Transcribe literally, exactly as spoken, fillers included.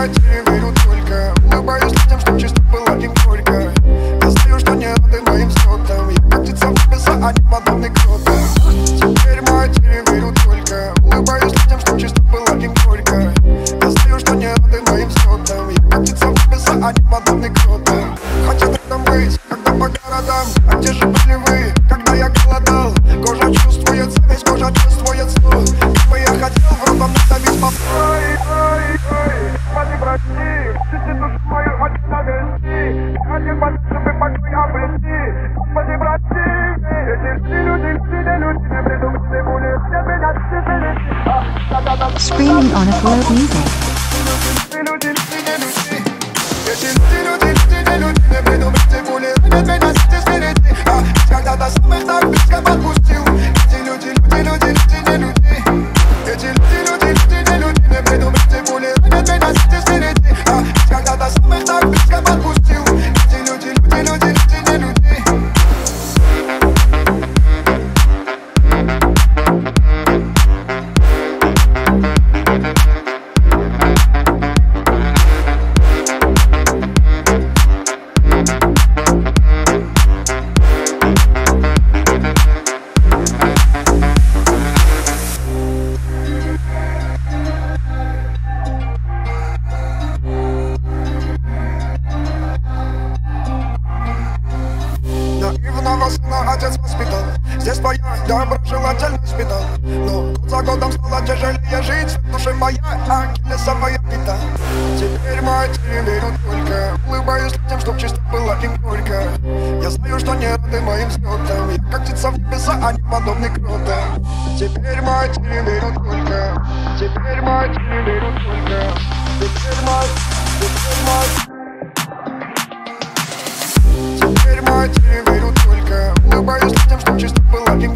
матери верю только. Улыбаюсь людям, чтоб чисто было им горько. Я знаю, что не рады моим взлетам. Я как птица в небеса, а не подобный кто-то. Теперь матери верю только. Улыбаюсь людям, чтоб чисто было им горько. Я знаю, что не рады моим взлетам. Я как птица в небеса, а не подобный кто-то. Хотят рядом быть, когда по городам. А где же были вы, когда я голодал? Кожа чувствует зависть, кожа чувствует зло. Как бы я хотел в рот вам надавить по... Ой, ой, ой, Господи, прости. Чисти душу мою, хочу навести. Я один под, чтобы покой обрести. Господи, прости. Эти люди, люди, люди, не люди, не придумайте боли. Хотят меня чистить. Screaming on a float music. Эти люди, люди, не люди, не люди, не придумайте боли. Хотят меня чистить. Когда-то самых так близко подпустил. Эти люди, люди, люди, люди, не люди. Эти люди, люди, люди, не люди, не придумайте боли. Хотят меня чистить. Когда-то самых так близко подпустил. Эти люди, люди, люди, люди, не люди. Наивного сына отец воспитал. Здесь твоя доброжелательность воспитал. Но год за годом стало тяжелее жить. В душе моя ахиллесовая пята. Теперь матери верю только. Улыбаюсь людям, чтоб чисто было им горько. Я знаю, что не рады моим взлетам. Я как птица в небеса, а не подобный круто. Теперь матери верю только. Теперь матери верю только. Теперь мать, теперь мать. Теперь матери верю только. Улыбаюсь людям, чтоб чисто было им